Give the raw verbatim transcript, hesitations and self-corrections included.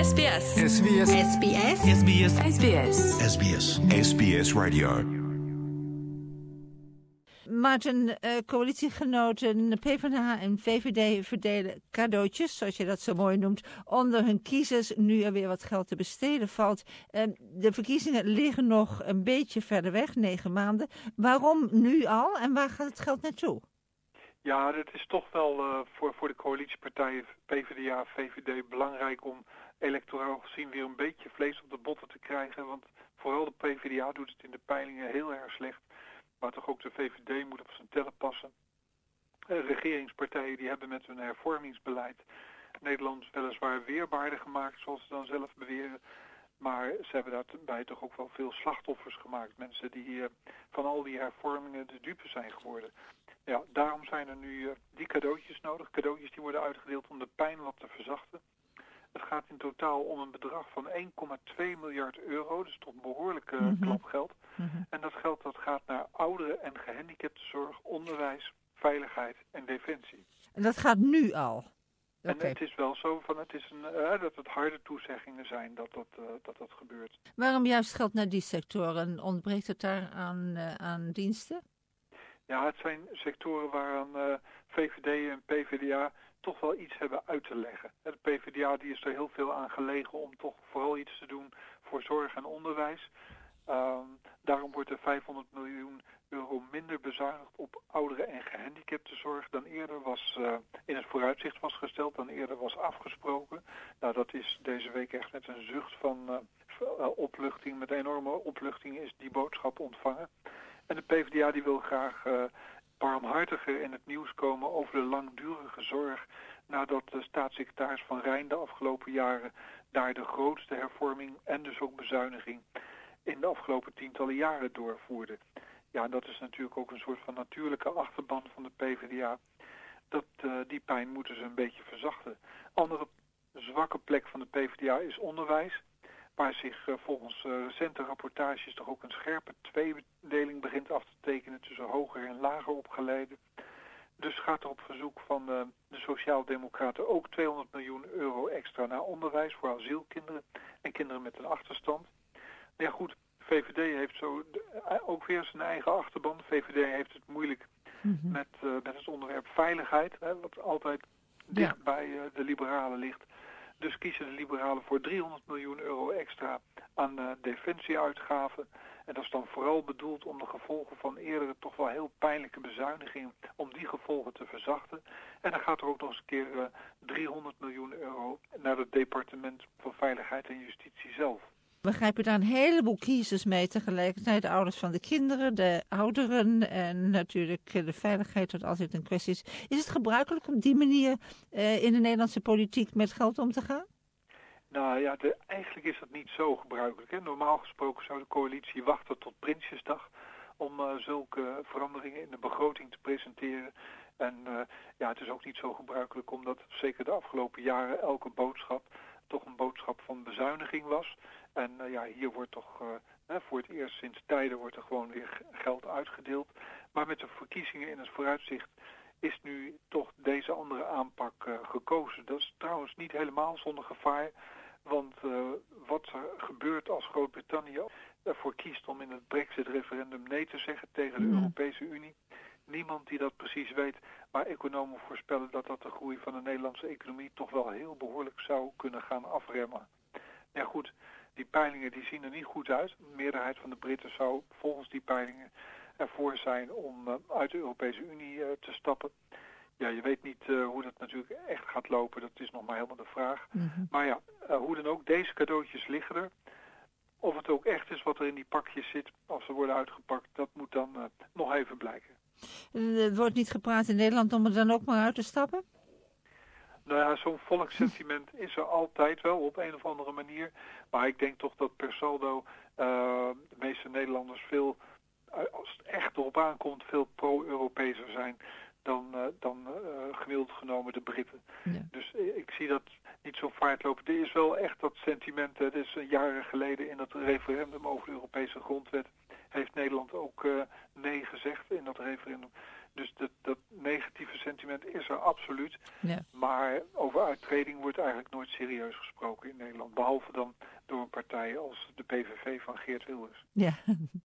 S B S. S B S. S B S. S B S. S B S. S B S. S B S Radio. Maarten, uh, coalitiegenoten PvdA en V V D verdelen cadeautjes, zoals je dat zo mooi noemt, onder hun kiezers, nu er weer wat geld te besteden valt. Uh, de verkiezingen liggen nog een beetje verder weg, negen maanden. Waarom nu al en waar gaat het geld naartoe? Ja, het is toch wel uh, voor, voor de coalitiepartijen PvdA, V V D belangrijk om electoraal gezien weer een beetje vlees op de botten te krijgen. Want vooral de PvdA doet het in de peilingen heel erg slecht. Maar toch ook de V V D moet op zijn tellen passen. Uh, regeringspartijen die hebben met hun hervormingsbeleid Nederland weliswaar weerbaarder gemaakt, zoals ze dan zelf beweren. Maar ze hebben daarbij toch ook wel veel slachtoffers gemaakt. Mensen die uh, van al die hervormingen de dupe zijn geworden. Ja, daarom zijn er nu uh, die cadeautjes nodig. Cadeautjes die worden uitgedeeld om de pijn wat te verzachten. Het gaat in totaal om een bedrag van één komma twee miljard euro. Dus toch een behoorlijke uh, Mm-hmm. klap geld. Mm-hmm. En dat geld dat gaat naar ouderen en gehandicaptenzorg, onderwijs, veiligheid en defensie. En dat gaat nu al? En Okay. het is wel zo van het is een, uh, dat het harde toezeggingen zijn dat dat, uh, dat dat gebeurt. Waarom juist geld naar die sectoren? Ontbreekt het daar aan, uh, aan diensten? Ja, het zijn sectoren waaraan uh, V V D en PvdA toch wel iets hebben uit te leggen. De PvdA die is er heel veel aan gelegen om toch vooral iets te doen voor zorg en onderwijs. Um, daarom wordt er vijfhonderd miljoen euro minder bezuinigd op ouderen en gehandicaptenzorg dan eerder was uh, in het vooruitzicht was gesteld, dan eerder was afgesproken. Nou, dat is deze week echt met een zucht van uh, uh, opluchting, met enorme opluchting is die boodschap ontvangen. En de PvdA die wil graag uh, barmhartiger in het nieuws komen over de langdurige zorg, nadat de staatssecretaris Van Rijn de afgelopen jaren daar de grootste hervorming en dus ook bezuiniging in de afgelopen tientallen jaren doorvoerde. Ja, dat is natuurlijk ook een soort van natuurlijke achterban van de PvdA. Dat, uh, die pijn moeten ze een beetje verzachten. Andere zwakke plek van de PvdA is onderwijs, waar zich uh, volgens uh, recente rapportages toch ook een scherpe tweedeling begint af te tekenen tussen hoger en lager opgeleiden. Dus gaat er op verzoek van uh, de Sociaaldemocraten ook tweehonderd miljoen euro extra naar onderwijs voor asielkinderen en kinderen met een achterstand. Ja goed, V V D heeft zo de, ook weer zijn eigen achterban. De V V D heeft het moeilijk mm-hmm. met, uh, met het onderwerp veiligheid, hè, wat altijd dicht ja. bij uh, de liberalen ligt. Dus kiezen de liberalen voor driehonderd miljoen euro extra aan uh, defensieuitgaven. En dat is dan vooral bedoeld om de gevolgen van eerdere toch wel heel pijnlijke bezuinigingen, om die gevolgen te verzachten. En dan gaat er ook nog eens een keer uh, driehonderd miljoen euro naar het departement van Veiligheid en Justitie zelf. Begrijp je daar een heleboel kiezers mee tegelijkertijd, de ouders van de kinderen, de ouderen en natuurlijk de veiligheid wat altijd een kwestie is. Is het gebruikelijk om op die manier uh, in de Nederlandse politiek met geld om te gaan? Nou ja, de, eigenlijk is dat niet zo gebruikelijk. Hè. Normaal gesproken zou de coalitie wachten tot Prinsjesdag om uh, zulke veranderingen in de begroting te presenteren. En uh, ja, het is ook niet zo gebruikelijk omdat zeker de afgelopen jaren elke boodschap toch een boodschap van bezuiniging was. En uh, ja, hier wordt toch uh, hè, voor het eerst sinds tijden wordt er gewoon weer geld uitgedeeld. Maar met de verkiezingen in het vooruitzicht is nu toch deze andere aanpak uh, gekozen. Dat is trouwens niet helemaal zonder gevaar. Want uh, wat er gebeurt als Groot-Brittannië ervoor kiest om in het Brexit-referendum nee te zeggen tegen de mm. Europese Unie. Niemand die dat precies weet, maar economen voorspellen dat dat de groei van de Nederlandse economie toch wel heel behoorlijk zou kunnen gaan afremmen. Ja goed, die peilingen die zien er niet goed uit. De meerderheid van de Britten zou volgens die peilingen ervoor zijn om uh, uit de Europese Unie uh, te stappen. Ja, je weet niet uh, hoe dat natuurlijk echt gaat lopen, dat is nog maar helemaal de vraag. Mm-hmm. Maar ja, uh, hoe dan ook, deze cadeautjes liggen er. Of het ook echt is wat er in die pakjes zit als ze worden uitgepakt, dat moet dan uh, nog even blijken. Er wordt niet gepraat in Nederland om er dan ook maar uit te stappen? Nou ja, zo'n volkssentiment is er altijd wel op een of andere manier. Maar ik denk toch dat per saldo uh, de meeste Nederlanders veel, uh, als het echt erop aankomt, veel pro-Europeeser zijn dan, uh, dan uh, gemiddeld genomen de Britten. Ja. Dus uh, ik zie dat niet zo vaart lopen. Er is wel echt dat sentiment, het is uh, jaren geleden in dat referendum over de Europese grondwet heeft Nederland ook uh, nee gezegd in dat referendum. Dus dat, dat negatieve sentiment is er absoluut. Ja. Maar over uittreding wordt eigenlijk nooit serieus gesproken in Nederland. Behalve dan door een partij als de P V V van Geert Wilders. Ja,